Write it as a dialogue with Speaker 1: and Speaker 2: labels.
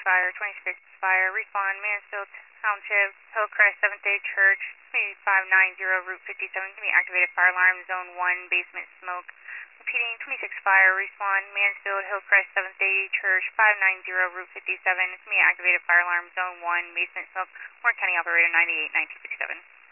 Speaker 1: Fire, 26 Fire, respond, Mansfield Township, Hillcrest, Seventh Day Church, 590 Route 57, give me activated fire alarm, Zone 1, basement smoke. Repeating, 26 Fire, respond, Mansfield, Hillcrest, Seventh Day Church, 590 Route 57, give me activated fire alarm, Zone 1, basement smoke, Warren County Operator 98, 1957.